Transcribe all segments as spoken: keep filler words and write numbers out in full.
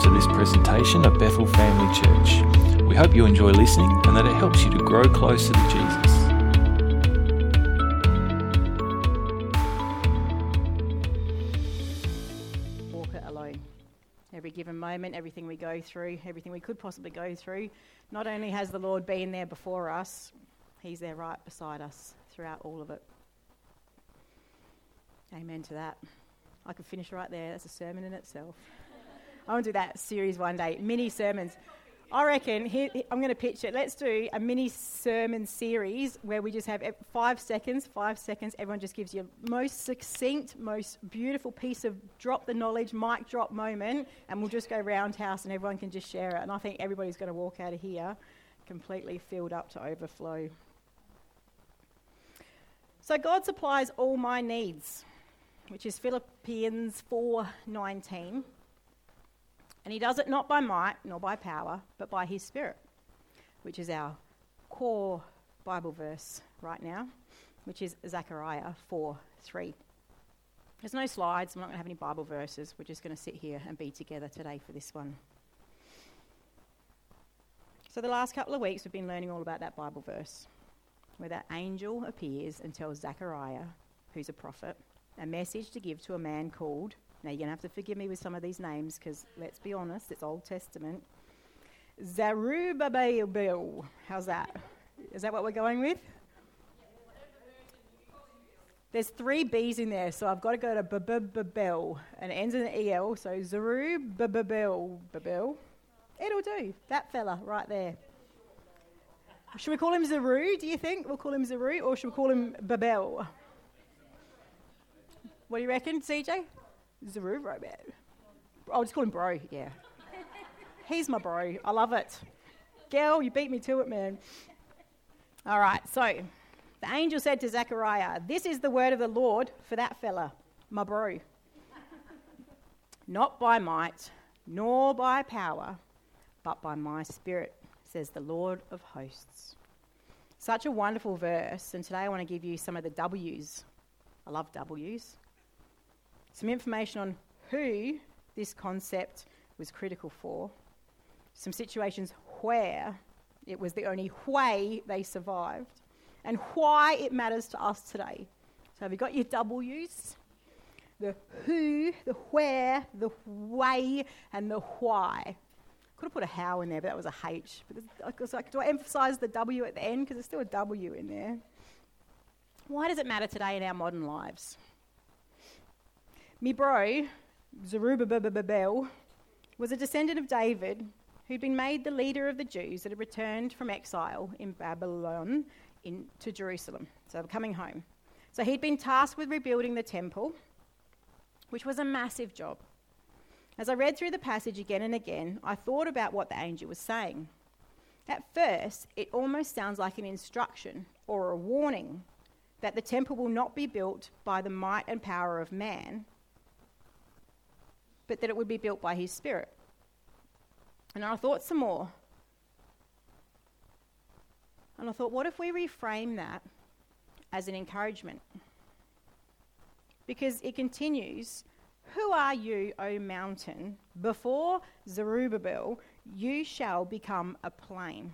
to this presentation of Bethel Family Church. We hope you enjoy listening and that it helps you to grow closer to Jesus. Walk it alone. Every given moment, everything we go through, everything we could possibly go through, not only has the Lord been there before us, He's there right beside us throughout all of it. Amen to that. I could finish right there. That's a sermon in itself. I want to do that series one day, mini sermons. I reckon, here, I'm going to pitch it. Let's do a mini sermon series where we just have five seconds, five seconds. Everyone just gives you most succinct, most beautiful piece of drop the knowledge, mic drop moment, and we'll just go roundhouse and everyone can just share it. And I think everybody's going to walk out of here completely filled up to overflow. So God supplies all my needs, which is Philippians four nineteen. And He does it not by might nor by power, but by His Spirit, which is our core Bible verse right now, which is Zechariah four three. There's no slides. I'm not going to have any Bible verses. We're just going to sit here and be together today for this one. So the last couple of weeks we've been learning all about that Bible verse, where that angel appears and tells Zechariah, who's a prophet, a message to give to a man called, now you're going to have to forgive me with some of these names because let's be honest, it's Old Testament, Zerubbabel. How's that? Is that what we're going with? There's three B's in there, so I've got to go to Babel, and it ends in an E L, so Zerubbabel. Babel. It'll do. That fella right there. Should we call him Zeru, do you think? We'll call him Zeru, or should we call him Babel? What do you reckon, C J? Zeru, bro. I'll just call him bro, yeah. He's my bro. I love it. Girl, you beat me to it, man. All right, so the angel said to Zechariah, this is the word of the Lord for that fella, my bro. Not by might, nor by power, but by my Spirit, says the Lord of hosts. Such a wonderful verse, and today I want to give you some of the W's. I love W's. Some information on who this concept was critical for. Some situations where it was the only way they survived. And why it matters to us today. So have you got your W's? The who, the where, the way, and the why. Could have put a how in there, but that was a H. But I was like, do I emphasise the W at the end? Because there's still a W in there. Why does it matter today in our modern lives? Me bro, Zerubbabel, was a descendant of David who'd been made the leader of the Jews that had returned from exile in Babylon into Jerusalem. So they were coming home. So he'd been tasked with rebuilding the temple, which was a massive job. As I read through the passage again and again, I thought about what the angel was saying. At first, it almost sounds like an instruction or a warning that the temple will not be built by the might and power of man, but that it would be built by His Spirit. And I thought some more. And I thought, what if we reframe that as an encouragement? Because it continues, who are you, O mountain? Before Zerubbabel, you shall become a plain.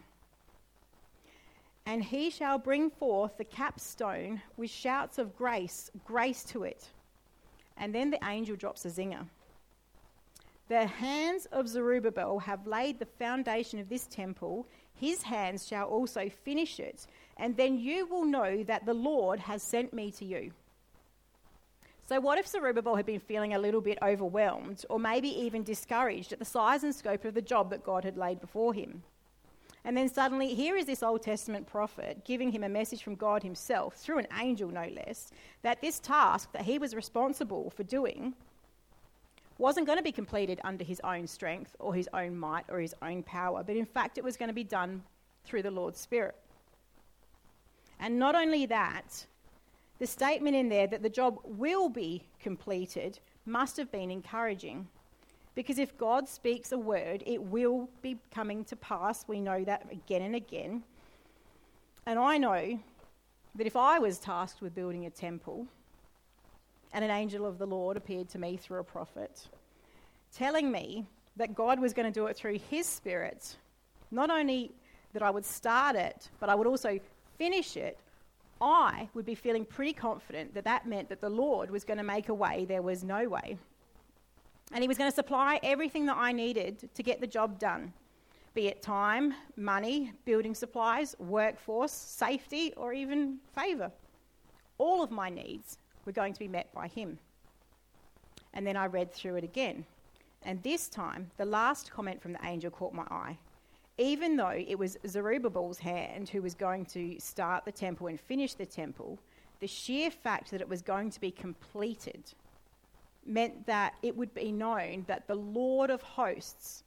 And he shall bring forth the capstone with shouts of grace, grace to it. And then the angel drops a zinger. The hands of Zerubbabel have laid the foundation of this temple. His hands shall also finish it. And then you will know that the Lord has sent me to you. So what if Zerubbabel had been feeling a little bit overwhelmed or maybe even discouraged at the size and scope of the job that God had laid before him? And then suddenly here is this Old Testament prophet giving him a message from God Himself, through an angel no less, that this task that he was responsible for doing wasn't going to be completed under his own strength or his own might or his own power, but in fact it was going to be done through the Lord's Spirit. And not only that, the statement in there that the job will be completed must have been encouraging. Because if God speaks a word, it will be coming to pass. We know that again and again. And I know that if I was tasked with building a temple, and an angel of the Lord appeared to me through a prophet, telling me that God was going to do it through his Spirit. Not only that I would start it, but I would also finish it. I would be feeling pretty confident that that meant that the Lord was going to make a way there was no way. And he was going to supply everything that I needed to get the job done, be it time, money, building supplies, workforce, safety, or even favour. All of my needs were going to be met by him. And then I read through it again. And this time, the last comment from the angel caught my eye. Even though it was Zerubbabel's hand who was going to start the temple and finish the temple, the sheer fact that it was going to be completed meant that it would be known that the Lord of hosts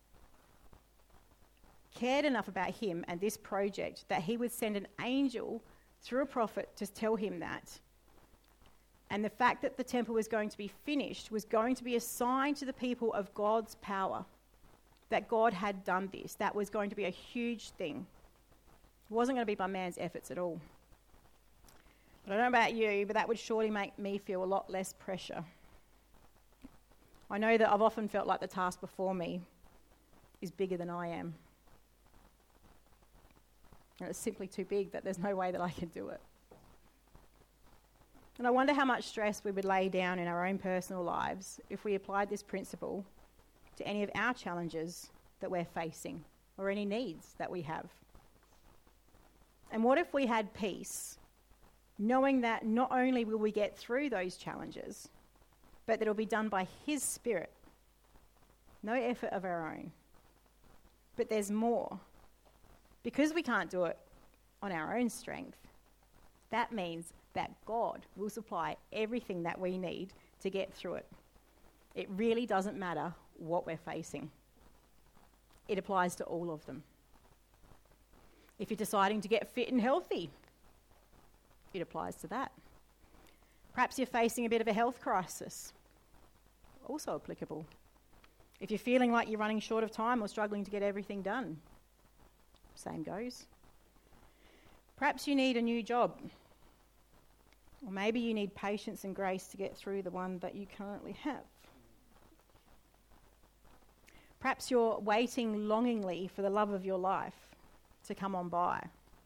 cared enough about him and this project that he would send an angel through a prophet to tell him that. And the fact that the temple was going to be finished was going to be a sign to the people of God's power, that God had done this. That was going to be a huge thing. It wasn't going to be by man's efforts at all. I don't know about you, but that would surely make me feel a lot less pressure. I know that I've often felt like the task before me is bigger than I am. And it's simply too big that there's no way that I can do it. And I wonder how much stress we would lay down in our own personal lives if we applied this principle to any of our challenges that we're facing or any needs that we have. And what if we had peace, knowing that not only will we get through those challenges, but that it'll be done by his Spirit, no effort of our own. But there's more. Because we can't do it on our own strength, that means that God will supply everything that we need to get through it. It really doesn't matter what we're facing. It applies to all of them. If you're deciding to get fit and healthy, it applies to that. Perhaps you're facing a bit of a health crisis, also applicable. If you're feeling like you're running short of time or struggling to get everything done, same goes. Perhaps you need a new job, or maybe you need patience and grace to get through the one that you currently have. Perhaps you're waiting longingly for the love of your life to come on by.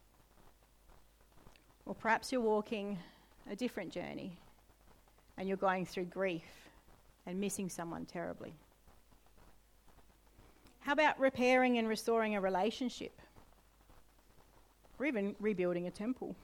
Or perhaps you're walking a different journey and you're going through grief and missing someone terribly. How about repairing and restoring a relationship? Or even rebuilding a temple?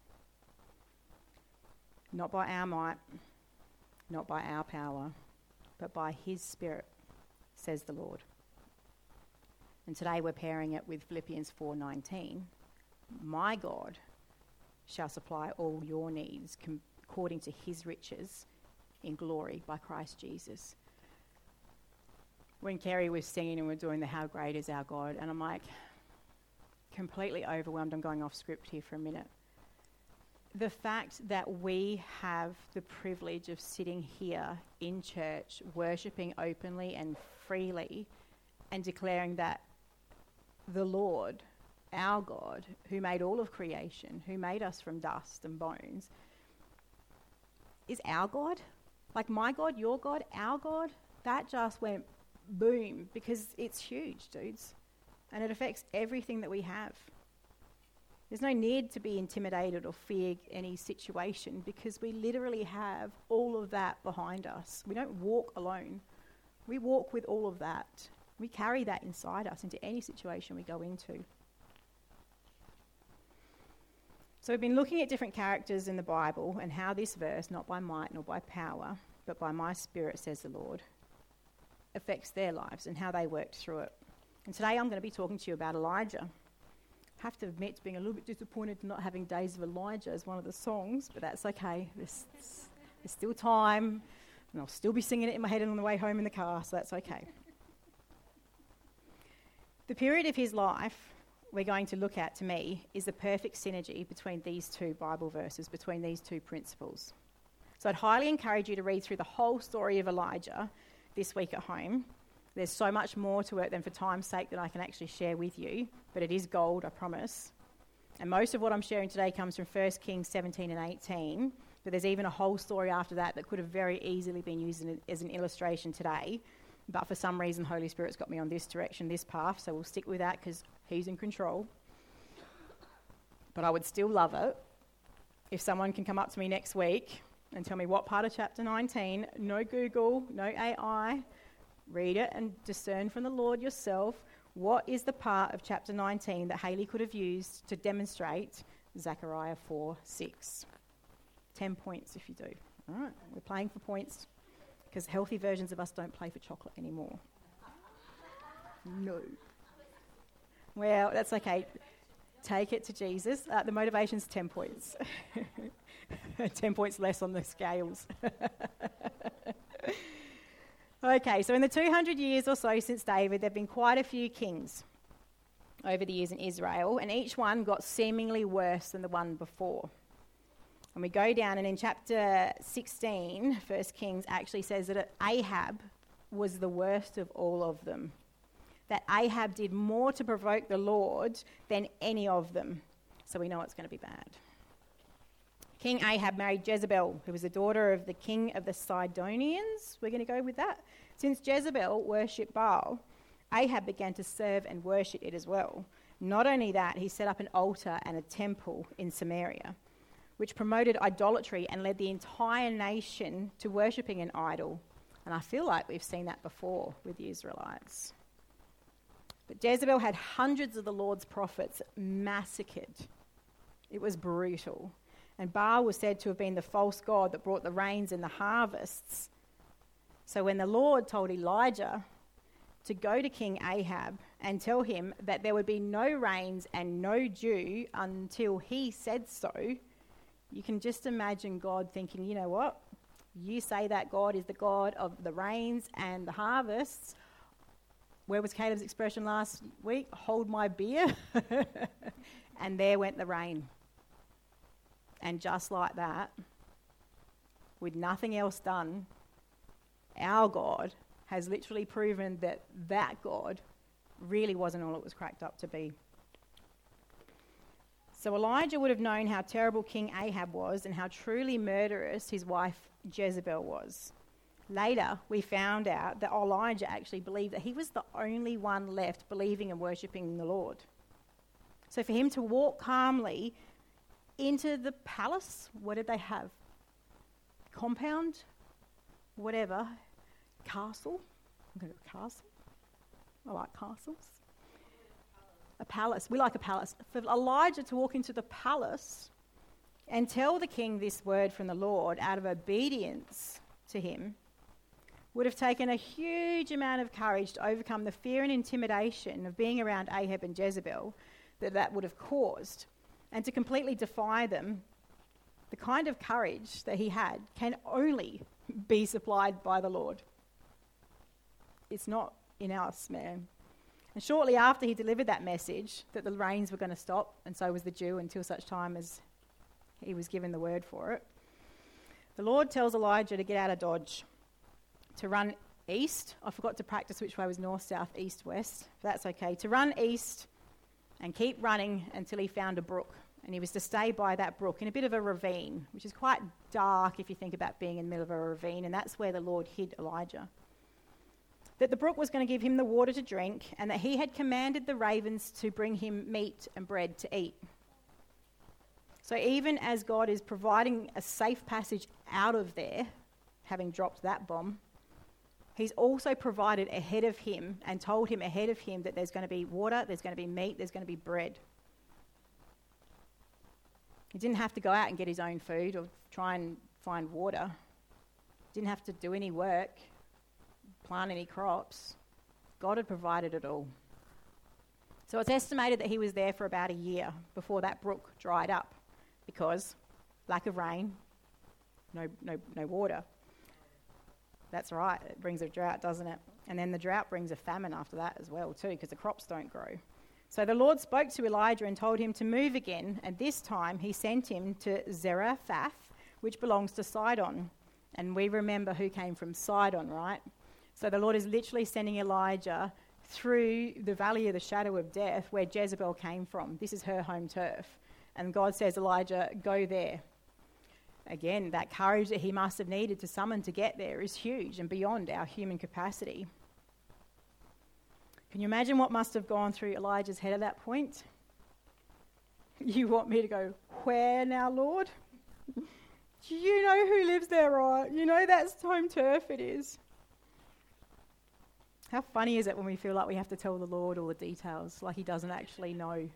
Not by our might, not by our power, but by his Spirit, says the Lord. And today we're pairing it with Philippians four nineteen. My God shall supply all your needs com- according to his riches in glory by Christ Jesus. When Kerry was singing and we're doing the How Great Is Our God, and I'm like completely overwhelmed, I'm going off script here for a minute. The fact that we have the privilege of sitting here in church, worshipping openly and freely, and declaring that the Lord, our God, who made all of creation, who made us from dust and bones, is our God. Like my God, your God, our God. That just went boom, because it's huge, dudes. And it affects everything that we have. There's no need to be intimidated or fear any situation, because we literally have all of that behind us. We don't walk alone. We walk with all of that. We carry that inside us into any situation we go into. So we've been looking at different characters in the Bible and how this verse, not by might nor by power, but by my Spirit, says the Lord, affects their lives and how they worked through it. And today I'm going to be talking to you about Elijah. I have to admit to being a little bit disappointed not having Days of Elijah as one of the songs, but that's okay. There's, there's still time, and I'll still be singing it in my head on the way home in the car, so that's okay. The period of his life we're going to look at, to me, is the perfect synergy between these two Bible verses, between these two principles. So I'd highly encourage you to read through the whole story of Elijah this week at home. There's so much more to it than for time's sake that I can actually share with you, but it is gold, I promise. And most of what I'm sharing today comes from First Kings seventeen and eighteen, but there's even a whole story after that that could have very easily been used in, as an illustration today. But for some reason, Holy Spirit's got me on this direction, this path, so we'll stick with that because he's in control. But I would still love it if someone can come up to me next week and tell me what part of chapter nineteen, no Google, no A I, read it and discern from the Lord yourself, what is the part of chapter nineteen that Hayley could have used to demonstrate Zechariah four six. Ten points if you do. All right, we're playing for points because healthy versions of us don't play for chocolate anymore. No. Well, that's okay. Take it to Jesus. Uh, the motivation's ten points. ten points less on the scales. Okay, so in the two hundred years or so since David, there have been quite a few kings over the years in Israel, and each one got seemingly worse than the one before. And we go down, and in chapter sixteen, First Kings actually says that Ahab was the worst of all of them. That Ahab did more to provoke the Lord than any of them. So we know it's going to be bad. King Ahab married Jezebel, who was the daughter of the king of the Sidonians. We're going to go with that. Since Jezebel worshipped Baal, Ahab began to serve and worship it as well. Not only that, he set up an altar and a temple in Samaria, which promoted idolatry and led the entire nation to worshipping an idol. And I feel like we've seen that before with the Israelites. But Jezebel had hundreds of the Lord's prophets massacred. It was brutal. And Baal was said to have been the false god that brought the rains and the harvests. So when the Lord told Elijah to go to King Ahab and tell him that there would be no rains and no dew until he said so, you can just imagine God thinking, you know what? You say that God is the God of the rains and the harvests. Where was Caleb's expression last week? Hold my beer. And there went the rain. And just like that, with nothing else done, our God has literally proven that that God really wasn't all it was cracked up to be. So Elijah would have known how terrible King Ahab was and how truly murderous his wife Jezebel was. Later, we found out that Elijah actually believed that he was the only one left believing and worshipping the Lord. So for him to walk calmly into the palace, what did they have? Compound? Whatever. Castle? I'm going to go castle. I like castles. A palace. We like a palace. For Elijah to walk into the palace and tell the king this word from the Lord out of obedience to him would have taken a huge amount of courage to overcome the fear and intimidation of being around Ahab and Jezebel that that would have caused, and to completely defy them. The kind of courage that he had can only be supplied by the Lord. It's not in us, man. And shortly after he delivered that message that the rains were going to stop, and so was the dew until such time as he was given the word for it, the Lord tells Elijah to get out of Dodge, to run east. I forgot to practice which way was north, south, east, west. But that's okay. To run east and keep running until he found a brook. And he was to stay by that brook in a bit of a ravine, which is quite dark if you think about being in the middle of a ravine. And that's where the Lord hid Elijah. That the brook was going to give him the water to drink, and that he had commanded the ravens to bring him meat and bread to eat. So even as God is providing a safe passage out of there, having dropped that bomb, he's also provided ahead of him and told him ahead of him that there's going to be water, there's going to be meat, there's going to be bread. He didn't have to go out and get his own food or try and find water. Didn't have to do any work, plant any crops. God had provided it all. So it's estimated that he was there for about a year before that brook dried up because lack of rain, no, no, no water. That's right, it brings a drought, doesn't it? And then the drought brings a famine after that as well too, because the crops don't grow. So the Lord spoke to Elijah and told him to move again, and this time he sent him to Zarephath, which belongs to Sidon. And we remember who came from Sidon, right? So the Lord is literally sending Elijah through the valley of the shadow of death where Jezebel came from. This is her home turf. And God says, Elijah, go there. Again, that courage that he must have needed to summon to get there is huge and beyond our human capacity. Can you imagine what must have gone through Elijah's head at that point? You want me to go, where now, Lord? You know who lives there, right? You know that's home turf it is. How funny is it when we feel like we have to tell the Lord all the details, like he doesn't actually know?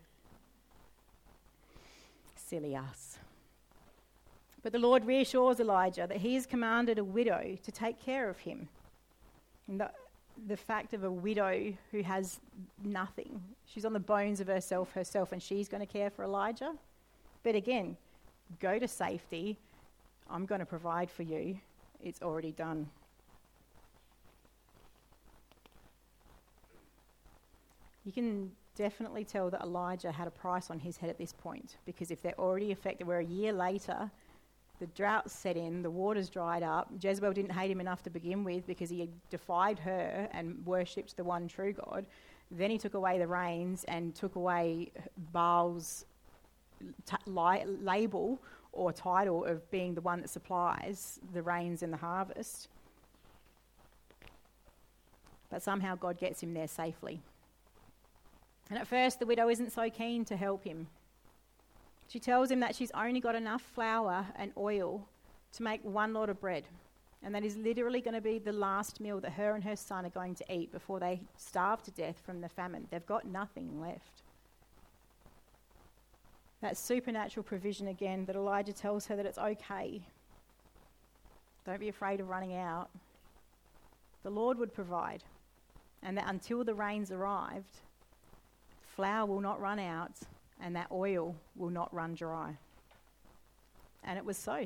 Silly us. But the Lord reassures Elijah that he has commanded a widow to take care of him. And the, the fact of a widow who has nothing, she's on the bones of herself herself, and she's going to care for Elijah. But again, go to safety. I'm going to provide for you. It's already done. You can definitely tell that Elijah had a price on his head at this point, because if they're already affected, we're a year later, the drought set in, the water's dried up. Jezebel didn't hate him enough to begin with because he had defied her and worshipped the one true God. Then he took away the rains and took away Baal's t- li- label or title of being the one that supplies the rains and the harvest. But somehow God gets him there safely. And at first the widow isn't so keen to help him. She tells him that she's only got enough flour and oil to make one lot of bread. And that is literally going to be the last meal that her and her son are going to eat before they starve to death from the famine. They've got nothing left. That supernatural provision again, that Elijah tells her that it's okay. Don't be afraid of running out. The Lord would provide. And that until the rains arrived, flour will not run out and that oil will not run dry. And it was so.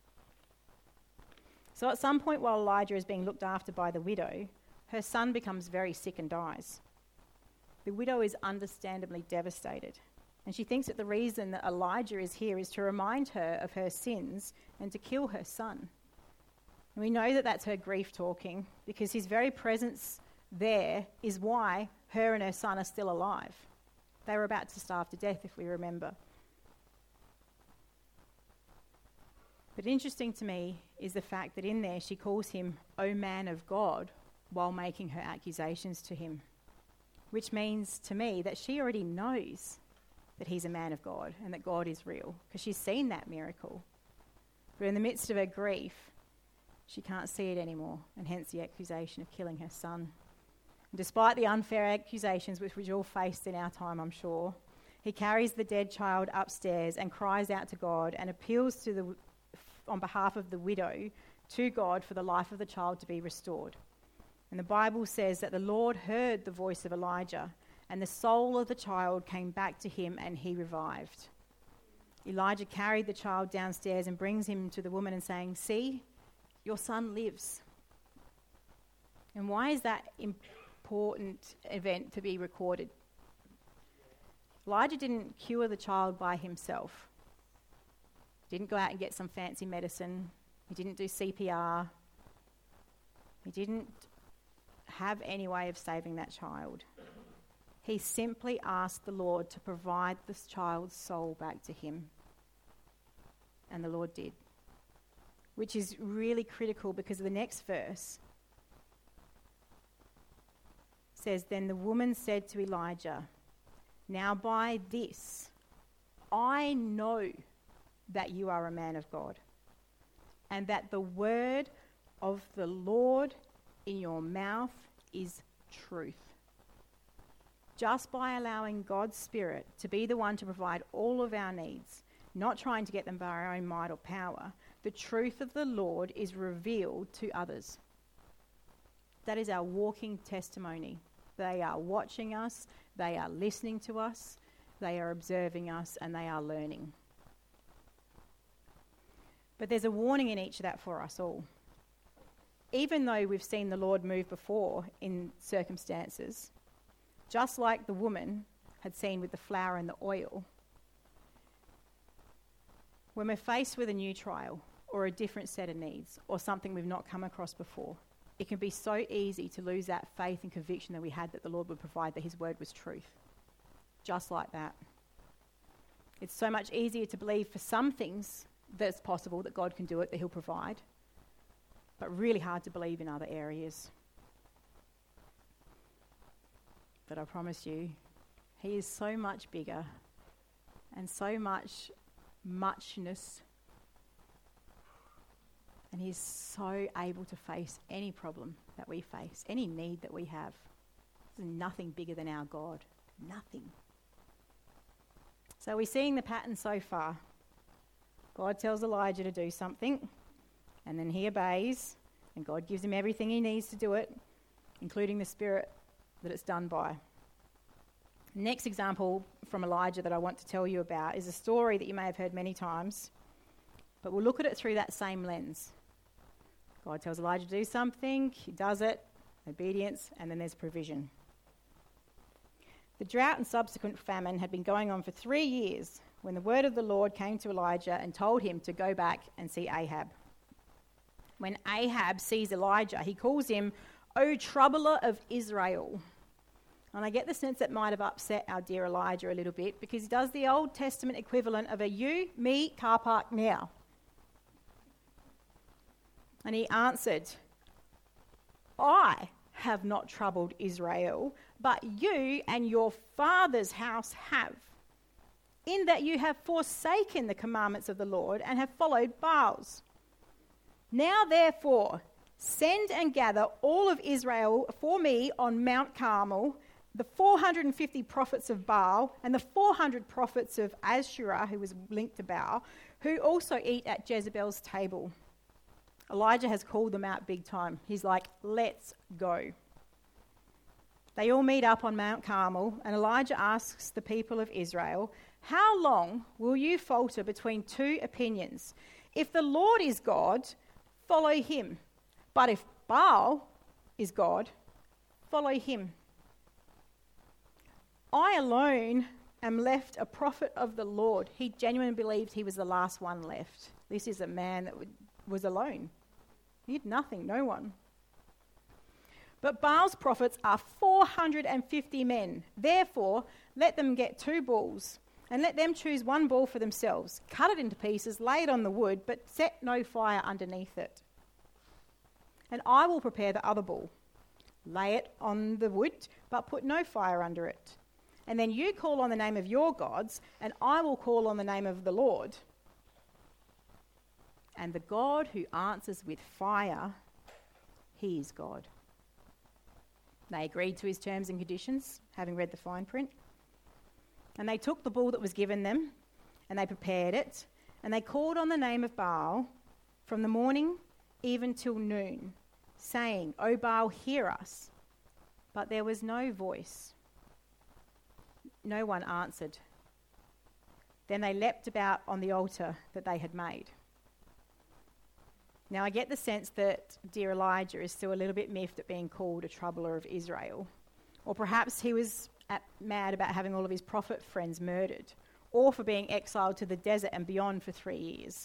So at some point while Elijah is being looked after by the widow, her son becomes very sick and dies. The widow is understandably devastated. And she thinks that the reason that Elijah is here is to remind her of her sins and to kill her son. And we know that that's her grief talking, because his very presence there is why her and her son are still alive. They were about to starve to death, if we remember. But interesting to me is the fact that in there she calls him, "O man of God," while making her accusations to him, which means to me that she already knows that he's a man of God and that God is real, because she's seen that miracle. But in the midst of her grief, she can't see it anymore, and hence the accusation of killing her son. Despite the unfair accusations which we all faced in our time, I'm sure, he carries the dead child upstairs and cries out to God and appeals to the, on behalf of the widow to God for the life of the child to be restored. And the Bible says that the Lord heard the voice of Elijah, and the soul of the child came back to him and he revived. Elijah carried the child downstairs and brings him to the woman and saying, "See, your son lives." And why is that important? important event to be recorded? Elijah didn't cure the child by himself. He didn't go out and get some fancy medicine. He didn't do C P R. He didn't have any way of saving that child. He simply asked the Lord to provide this child's soul back to him. And the Lord did. Which is really critical, because the next verse says, "Then the woman said to Elijah, 'Now by this I know that you are a man of God, and that the word of the Lord in your mouth is truth.' Just by allowing God's Spirit to be the one to provide all of our needs, not trying to get them by our own might or power, the truth of the Lord is revealed to others." That is our walking testimony. They are watching us, they are listening to us, they are observing us, and they are learning. But there's a warning in each of that for us all. Even though we've seen the Lord move before in circumstances, just like the woman had seen with the flour and the oil, when we're faced with a new trial or a different set of needs or something we've not come across before, it can be so easy to lose that faith and conviction that we had that the Lord would provide, that his word was truth. Just like that. It's so much easier to believe for some things that it's possible that God can do it, that he'll provide, but really hard to believe in other areas. But I promise you, he is so much bigger and so much muchness. And he's so able to face any problem that we face, any need that we have. There's nothing bigger than our God. Nothing. So we're seeing the pattern so far. God tells Elijah to do something, and then he obeys, and God gives him everything he needs to do it, including the spirit that it's done by. Next example from Elijah that I want to tell you about is a story that you may have heard many times, but we'll look at it through that same lens. God tells Elijah to do something, he does it, obedience, and then there's provision. The drought and subsequent famine had been going on for three years when the word of the Lord came to Elijah and told him to go back and see Ahab. When Ahab sees Elijah, he calls him, "O troubler of Israel." And I get the sense that might have upset our dear Elijah a little bit because he does the Old Testament equivalent of a you, me, car park now. And he answered, "I have not troubled Israel, but you and your father's house have, in that you have forsaken the commandments of the Lord and have followed Baals. Now therefore, send and gather all of Israel for me on Mount Carmel, the four hundred fifty prophets of Baal and the four hundred prophets of Asherah, who was linked to Baal, who also eat at Jezebel's table." Elijah has called them out big time. He's like, let's go. They all meet up on Mount Carmel, and Elijah asks the people of Israel, "How long will you falter between two opinions? If the Lord is God, follow him. But if Baal is God, follow him. I alone am left a prophet of the Lord." He genuinely believed he was the last one left. This is a man that was alone. He had nothing, no one. "But Baal's prophets are four hundred fifty men. Therefore, let them get two bulls, and let them choose one bull for themselves. Cut it into pieces, lay it on the wood, but set no fire underneath it. And I will prepare the other bull. Lay it on the wood, but put no fire under it. And then you call on the name of your gods, and I will call on the name of the Lord. And the God who answers with fire, he is God." They agreed to his terms and conditions, having read the fine print. And they took the bull that was given them, and they prepared it, and they called on the name of Baal from the morning even till noon, saying, "O Baal, hear us." But there was no voice. No one answered. Then they leapt about on the altar that they had made. Now I get the sense that dear Elijah is still a little bit miffed at being called a troubler of Israel. Or perhaps he was at, mad about having all of his prophet friends murdered, or for being exiled to the desert and beyond for three years.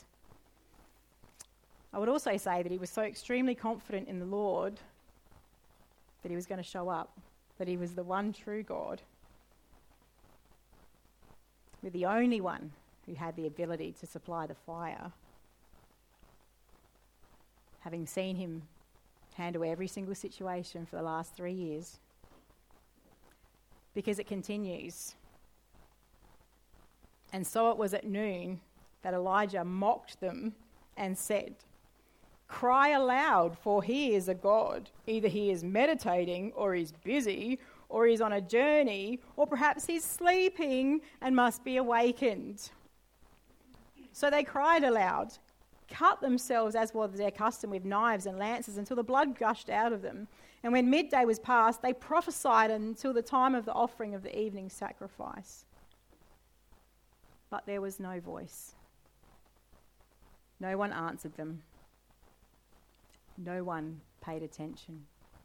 I would also say that he was so extremely confident in the Lord that he was going to show up, that he was the one true God, with the only one who had the ability to supply the fire. Having seen him handle every single situation for the last three years. Because it continues. And so it was at noon that Elijah mocked them and said, "Cry aloud, for he is a god. Either he is meditating, or he's busy, or he's on a journey, or perhaps he's sleeping and must be awakened." So they cried aloud, cut themselves as was their custom with knives and lances until the blood gushed out of them. And when midday was past, they prophesied until the time of the offering of the evening sacrifice. But there was no voice. No one answered them. No one paid attention.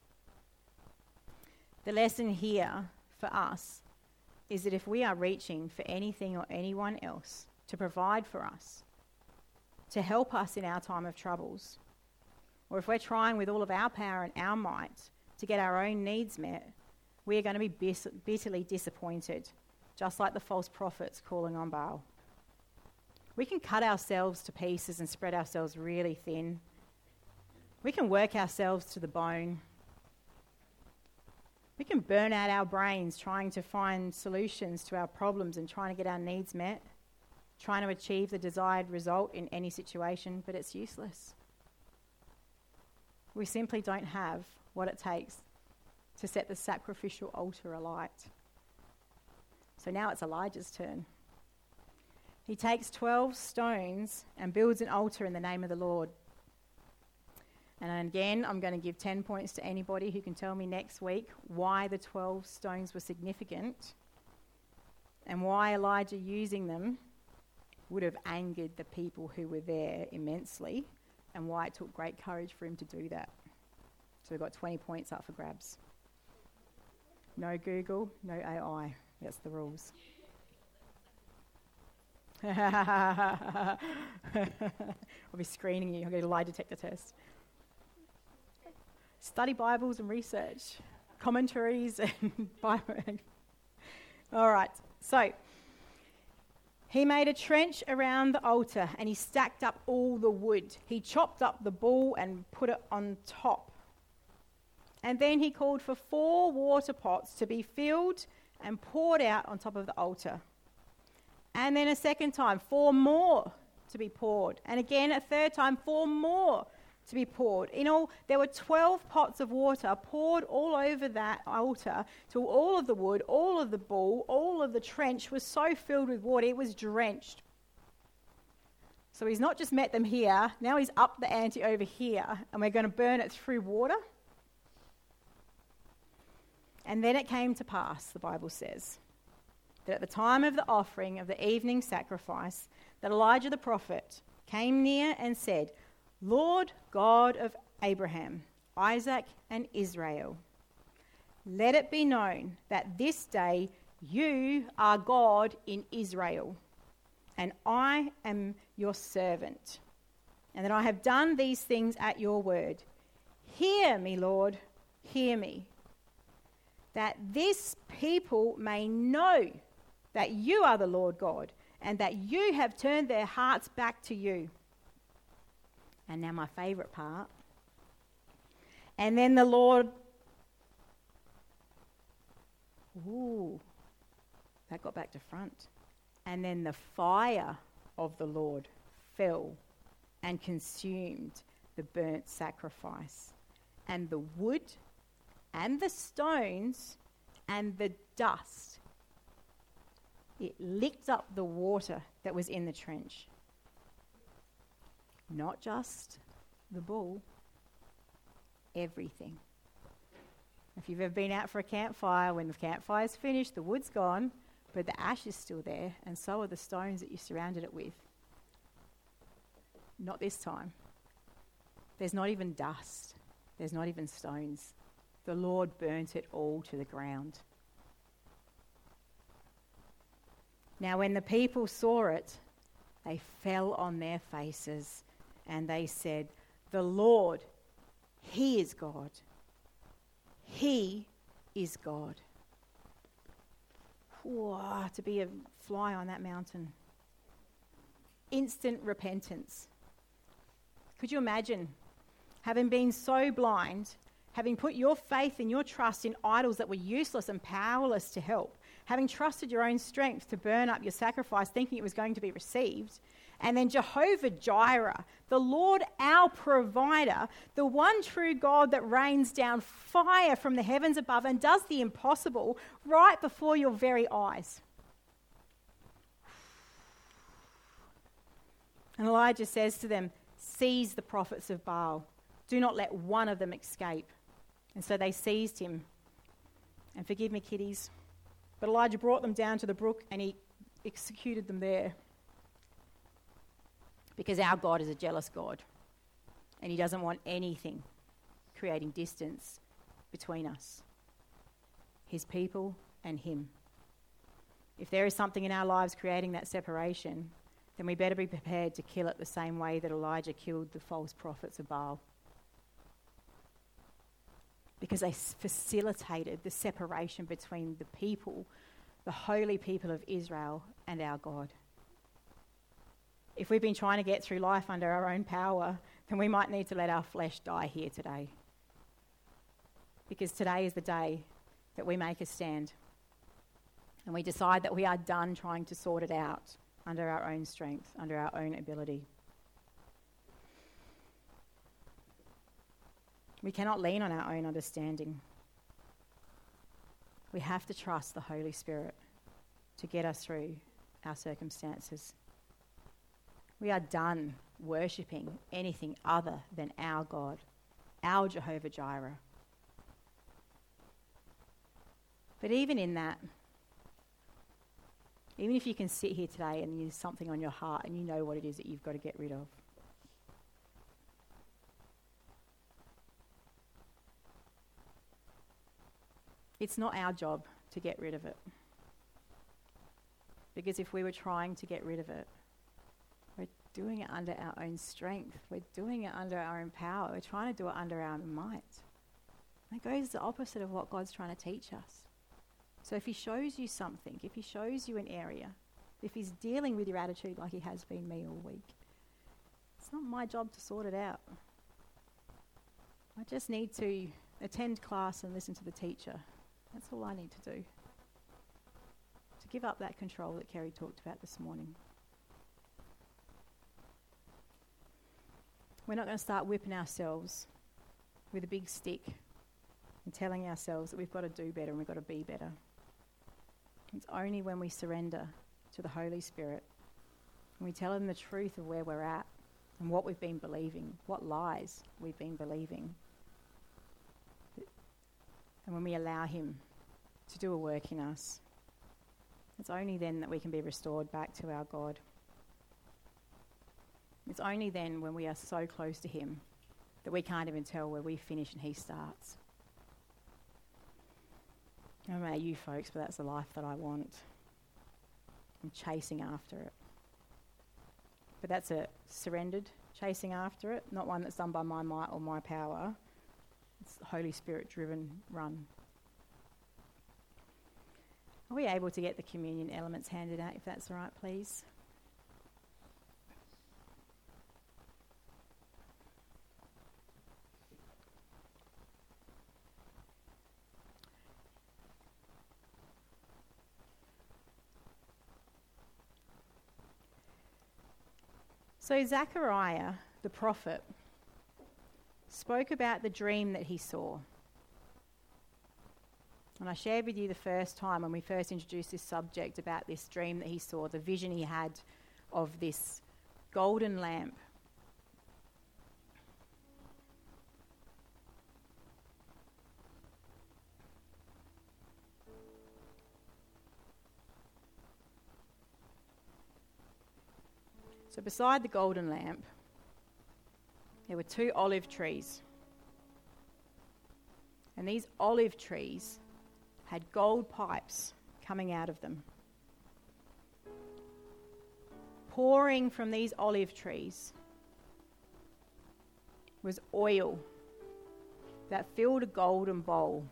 The lesson here for us is that if we are reaching for anything or anyone else to provide for us, to help us in our time of troubles, or if we're trying with all of our power and our might to get our own needs met, we are going to be bis- bitterly disappointed, just like the false prophets calling on Baal. We can cut ourselves to pieces and spread ourselves really thin. We can work ourselves to the bone. We can burn out our brains trying to find solutions to our problems and trying to get our needs met, trying to achieve the desired result in any situation, but it's useless. We simply don't have what it takes to set the sacrificial altar alight. So now it's Elijah's turn. He takes twelve stones and builds an altar in the name of the Lord. And again, I'm going to give ten points to anybody who can tell me next week why the twelve stones were significant and why Elijah using them would have angered the people who were there immensely, and why it took great courage for him to do that. So we've got twenty points up for grabs. No Google, no A I. That's the rules. I'll be screening you. I'll get a lie detector test. Study Bibles and research, commentaries and Bible. All right, so he made a trench around the altar and he stacked up all the wood. He chopped up the bull and put it on top. And then he called for four water pots to be filled and poured out on top of the altar. And then a second time, four more to be poured. And again, a third time, four more to be poured. In all, there were twelve pots of water poured all over that altar till all of the wood, all of the bull, all of the trench was so filled with water, it was drenched. So he's not just met them here, now he's upped the ante over here, and we're going to burn it through water. And then it came to pass, the Bible says, that at the time of the offering of the evening sacrifice, that Elijah the prophet came near and said, Lord God of Abraham, Isaac, and Israel, let it be known that this day you are God in Israel, and I am your servant, and that I have done these things at your word. Hear me, Lord, hear me, that this people may know that you are the Lord God, and that you have turned their hearts back to you. And now my favourite part. And then the Lord... Ooh, that got back to front. And then the fire of the Lord fell and consumed the burnt sacrifice, and the wood and the stones and the dust. It licked up the water that was in the trench. Not just the bull, everything. If you've ever been out for a campfire, when the campfire's finished, the wood's gone, but the ash is still there, and so are the stones that you surrounded it with. Not this time. There's not even dust. There's not even stones. The Lord burnt it all to the ground. Now, when the people saw it, they fell on their faces and they said, the Lord, He is God. He is God. Whoa, to be a fly on that mountain. Instant repentance. Could you imagine having been so blind, having put your faith and your trust in idols that were useless and powerless to help, having trusted your own strength to burn up your sacrifice, thinking it was going to be received, and then Jehovah Jireh, the Lord our provider, the one true God that rains down fire from the heavens above and does the impossible right before your very eyes. And Elijah says to them, seize the prophets of Baal. Do not let one of them escape. And so they seized him. And forgive me, kiddies, but Elijah brought them down to the brook and he executed them there. Because our God is a jealous God. And he doesn't want anything creating distance between us, his people and him. If there is something in our lives creating that separation, then we better be prepared to kill it the same way that Elijah killed the false prophets of Baal. Because they facilitated the separation between the people, the holy people of Israel, and our God. If we've been trying to get through life under our own power, then we might need to let our flesh die here today. Because today is the day that we make a stand and we decide that we are done trying to sort it out under our own strength, under our own ability. We cannot lean on our own understanding. We have to trust the Holy Spirit to get us through our circumstances. We are done worshipping anything other than our God, our Jehovah Jireh. But even in that, even if you can sit here today and there's something on your heart and you know what it is that you've got to get rid of, it's not our job to get rid of it. Because if we were trying to get rid of it, we're doing it under our own strength. We're doing it under our own power. We're trying to do it under our own might. That goes the opposite of what God's trying to teach us. So if he shows you something, if he shows you an area, if he's dealing with your attitude like he has been me all week, it's not my job to sort it out. I just need to attend class and listen to the teacher. That's all I need to do. To give up that control that Kerry talked about this morning. We're not going to start whipping ourselves with a big stick and telling ourselves that we've got to do better and we've got to be better. It's only when we surrender to the Holy Spirit and we tell him the truth of where we're at and what we've been believing, what lies we've been believing, and when we allow him to do a work in us, it's only then that we can be restored back to our God. It's only then when we are so close to him that we can't even tell where we finish and he starts. I don't know about you folks, but that's the life that I want. I'm chasing after it. But that's a surrendered chasing after it, not one that's done by my might or my power. It's the Holy Spirit driven run. Are we able to get the communion elements handed out, if that's all right, please? So Zechariah, the prophet, spoke about the dream that he saw. And I shared with you the first time when we first introduced this subject about this dream that he saw, the vision he had of this golden lamp. So beside the golden lamp, there were two olive trees. And these olive trees had gold pipes coming out of them. Pouring from these olive trees was oil that filled a golden bowl.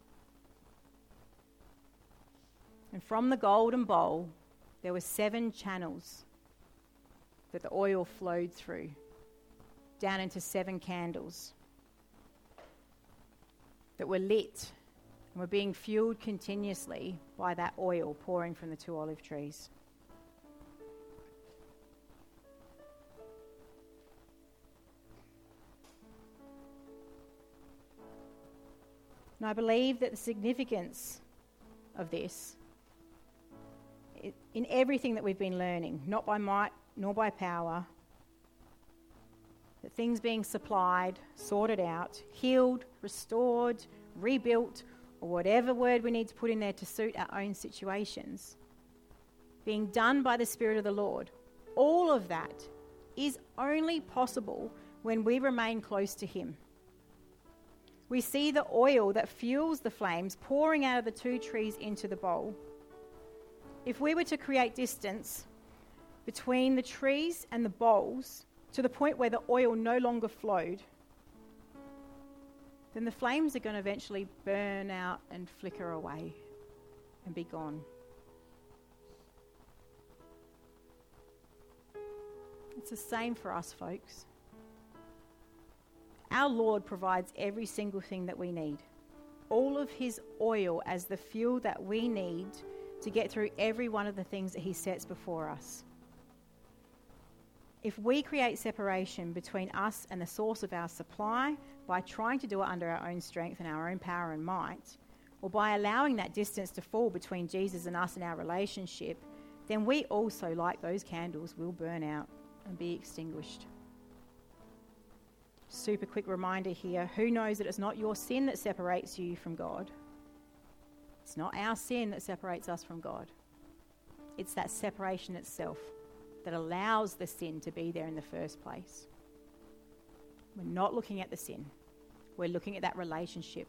And from the golden bowl, there were seven channels that the oil flowed through, down into seven candles that were lit and were being fueled continuously by that oil pouring from the two olive trees. And I believe that the significance of this, in everything that we've been learning, not by might nor by power, that things being supplied, sorted out, healed, restored, rebuilt, or whatever word we need to put in there to suit our own situations, being done by the Spirit of the Lord, all of that is only possible when we remain close to him. We see the oil that fuels the flames pouring out of the two trees into the bowl. If we were to create distance between the trees and the bowls to the point where the oil no longer flowed, then the flames are going to eventually burn out and flicker away and be gone. It's the same for us, folks. Our Lord provides every single thing that we need. all of his oil as the fuel that we need to get through every one of the things that he sets before us. If we create separation between us and the source of our supply by trying to do it under our own strength and our own power and might, or by allowing that distance to fall between Jesus and us in our relationship, then we also, like those candles, will burn out and be extinguished. Super quick reminder here, who knows that it's not your sin that separates you from God? It's not our sin that separates us from God. It's that separation itself that allows the sin to be there in the first place. We're not looking at the sin. We're looking at that relationship.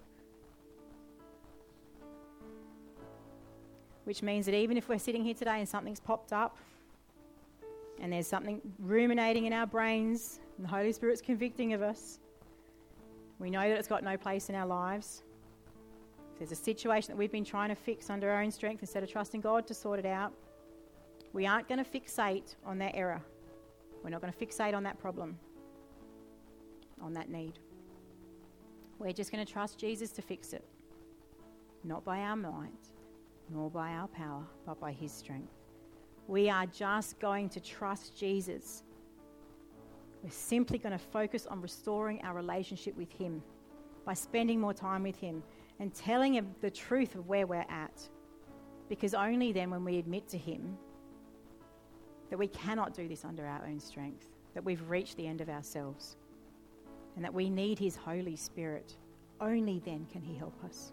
Which means that even if we're sitting here today and something's popped up and there's something ruminating in our brains and the Holy Spirit's convicting of us, we know that it's got no place in our lives. If there's a situation that we've been trying to fix under our own strength instead of trusting God to sort it out, we aren't going to fixate on that error. We're not going to fixate on that problem, on that need. We're just going to trust Jesus to fix it, not by our might, nor by our power, but by his strength. We are just going to trust Jesus. We're simply going to focus on restoring our relationship with him by spending more time with him and telling him the truth of where we're at. Because only then, when we admit to him that we cannot do this under our own strength, that we've reached the end of ourselves, and that we need his Holy Spirit, only then can he help us.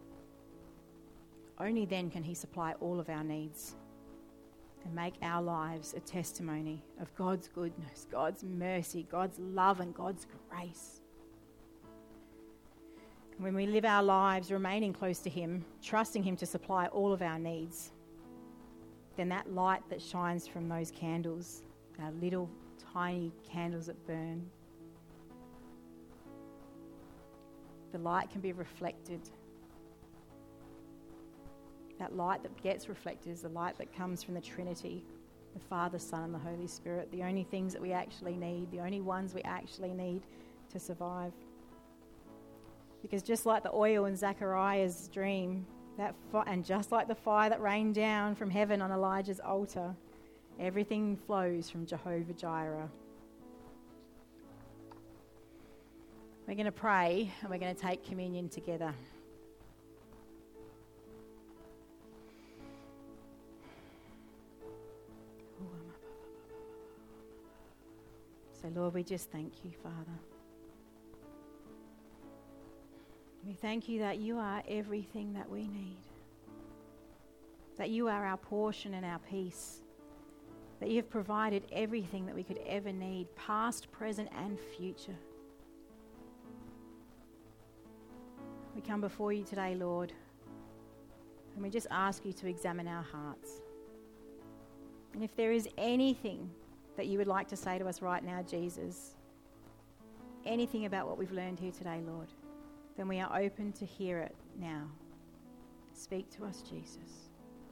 Only then can he supply all of our needs and make our lives a testimony of God's goodness, God's mercy, God's love, and God's grace. When we live our lives remaining close to him, trusting him to supply all of our needs, then that light that shines from those candles, our little tiny candles that burn, the light can be reflected. That light that gets reflected is the light that comes from the Trinity, the Father, Son, and the Holy Spirit, the only things that we actually need, the only ones we actually need to survive. Because just like the oil in Zechariah's dream, that fi- and just like the fire that rained down from heaven on Elijah's altar, everything flows from Jehovah Jireh. We're going to pray and we're going to take communion together. So Lord, we just thank you, Father. We thank you that you are everything that we need. That you are our portion and our peace. That you have provided everything that we could ever need, past, present, and future. We come before you today, Lord, and we just ask you to examine our hearts. And if there is anything that you would like to say to us right now, Jesus, anything about what we've learned here today, Lord, then we are open to hear it now. Speak to us, Jesus.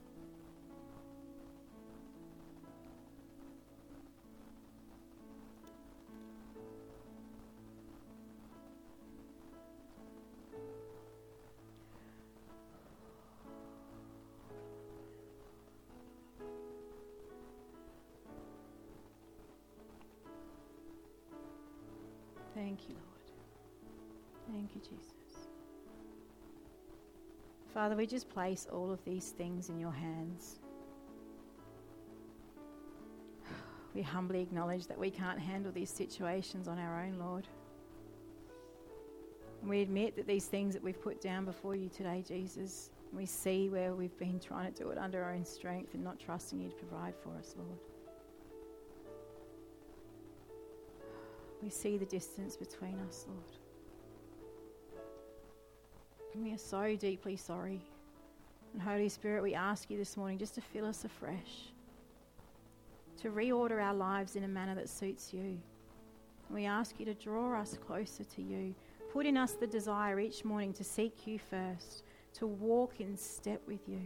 Thank you, Lord. Thank you, Jesus. Father, we just place all of these things in your hands. We humbly acknowledge that we can't handle these situations on our own, Lord. And we admit that these things that we've put down before you today, Jesus, we see where we've been trying to do it under our own strength and not trusting you to provide for us, Lord. We see the distance between us, Lord. And we are so deeply sorry. And Holy Spirit, we ask you this morning just to fill us afresh, to reorder our lives in a manner that suits you. And we ask you to draw us closer to you. Put in us the desire each morning to seek you first, to walk in step with you.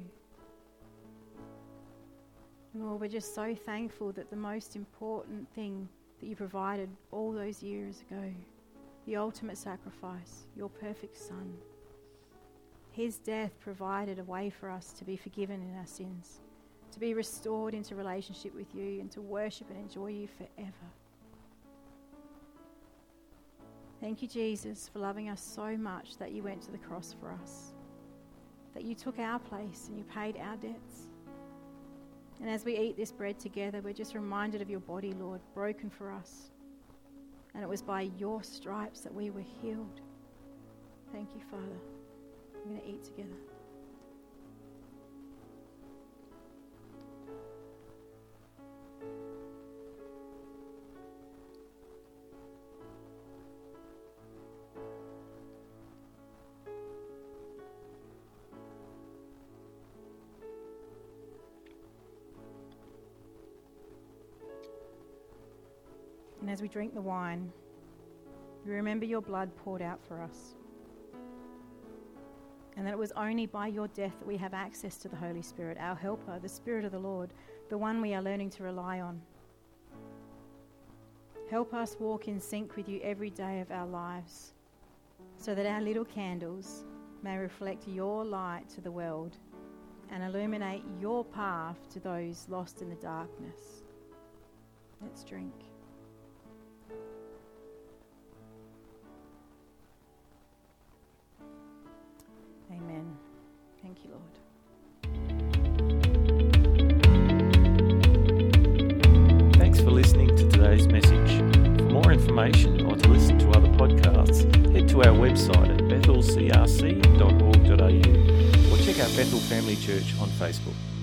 Lord, we're just so thankful that the most important thing that you provided all those years ago, the ultimate sacrifice, your perfect Son, His death provided a way for us to be forgiven in our sins, to be restored into relationship with you, and to worship and enjoy you forever. Thank you, Jesus, for loving us so much that you went to the cross for us, that you took our place and you paid our debts. And as we eat this bread together, we're just reminded of your body, Lord, broken for us. And it was by your stripes that we were healed. Thank you, Father. We're going to eat together. And as we drink the wine, we remember your blood poured out for us. And that it was only by your death that we have access to the Holy Spirit, our helper, the Spirit of the Lord, the one we are learning to rely on. Help us walk in sync with you every day of our lives, so that our little candles may reflect your light to the world and illuminate your path to those lost in the darkness. Let's drink. Amen. Thank you, Lord. Thanks for listening to today's message. For more information or to listen to other podcasts, head to our website at bethel c r c dot org dot a u or check out Bethel Family Church on Facebook.